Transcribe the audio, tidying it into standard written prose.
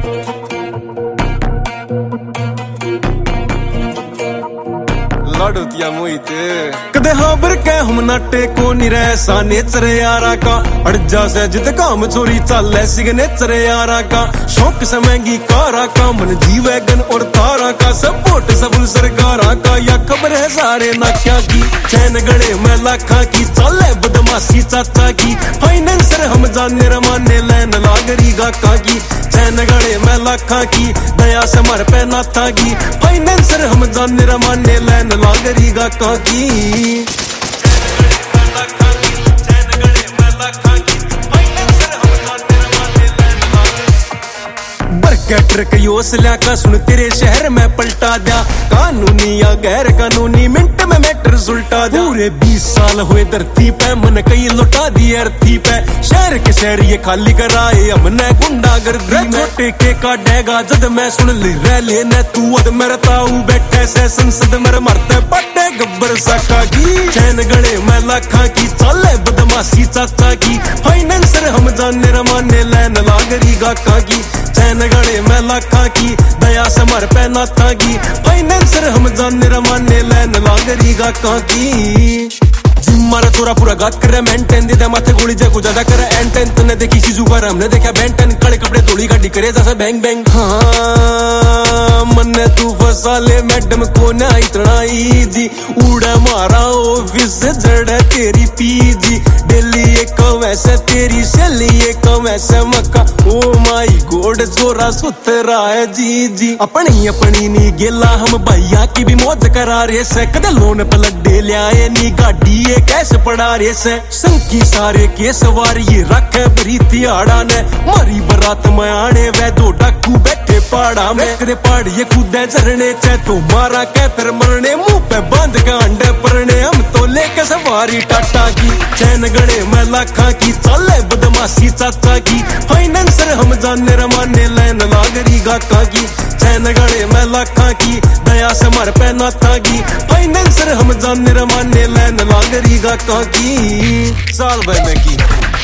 लाडोतिया मोहित कदे हाबर के हम नाटे को निरैसा नेचर यारा का अड़जा से जित काम चोरी चाले सिग्नेचर यारा का शौक से महंगी कारा का मन जीवैगन और तारा का सपोर्ट सबुल सरकारा का या खबर है सारे नाक्या की चैन गड़े में लाखा की चाले बदमाशी चाचा की फाइनेंसर हम जाने रमाने लैन लागरी गाका की चैन गड़े में लाखा की दया से मर पे नाथा की फाइनेंसर हम जाने रमाने लैन लागरी गाका की ट्रक योसल्या का सुन तेरे शहर में पलटा दिया कानूनी या गैर कानूनी मिनट में मैटर सुलटा दिया पूरे 20 साल हुए धरती पे मन कई लौटा दी अर्थी पे शहर के शहर ये खाली कराए हमने गुंडागर्दी में छोटे के काटेगा जद मैं सुन ली रह लेने तू अद मरता हूँ बैठे से संसद मर मरते पट्टे गब्बर साका की चैन गड़े में लाखा की चाले बदमाशी चाचा की फाइनेंसर हम जाने रमाने लैन लागरी गाका की चैन गड़े में लाखा की दया से मर पे नाथा की फाइनेंसर हम जाने रमाने लैन लागरी गाका की मारा तोरा पूरा गात कर मेंटेन दे माथे गोली जगो ज्यादा कर एंटेन तूने देखी सीजू का हमने देखा बेंटन कड़े कपड़े धोली गाड़ी करे जैसा बैंग बैंग हाँ मन्ने तू फसा ले मैडम को ना इतना इजी उड़ा मारा ऑफिस जड़ तेरी पीजी दिल्ली एक वैसे तेरी शैली एक वैसे मक्का ओ माई गॉड जोरा सुतरा है जी जी अपनी अपनी नी गेला हम भैया की भी मौज करा रहे से कदे लोन पे लड्डे लियाए नी गाड़ी कैसे पड़ा रे से संकी सारे के सवार ये रखे बरी तियाड़ा ने मारी बरात में आने वे दो डाकू बैठे पाड़ा में कदे पहाड़ ये कूदे झरने चे तो मारा के फिर मरने मुंह पे बांध के अंडे पड़ने हम तो लेके सवारी टाटा की चैन गड़े में लाखा की चाले बदमाशी चाचा की फाइनेंसर हम जाने रमाने लैन लागरी गाका की चैन गड़े में लाखा की दया से मर पे नाथा की फाइनेंसर हम जाने रमाने लैन लागरी गाका की साल भर में की